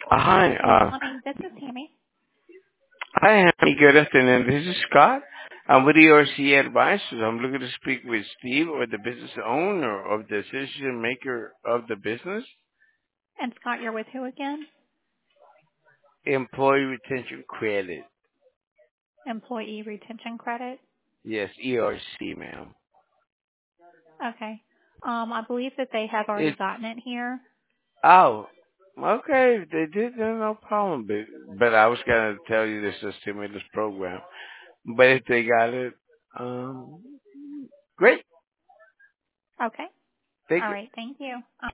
Hi, Thank you for calling. This is Tammy. hi, Annie. Good afternoon. This is Scott. I'm with the ERC Advisors. I'm looking to speak with Steve, or the business owner of the decision maker of the business. And Scott, you're with who again? Employee retention credit. Employee retention credit. Yes, ERC, ma'am. Okay. I believe that they have already It. gotten it here. Oh, okay. If they did, then no problem. But I was gonna tell you this is a stimulus program. But if they got it, great. Okay. Thank All you. right. Thank you.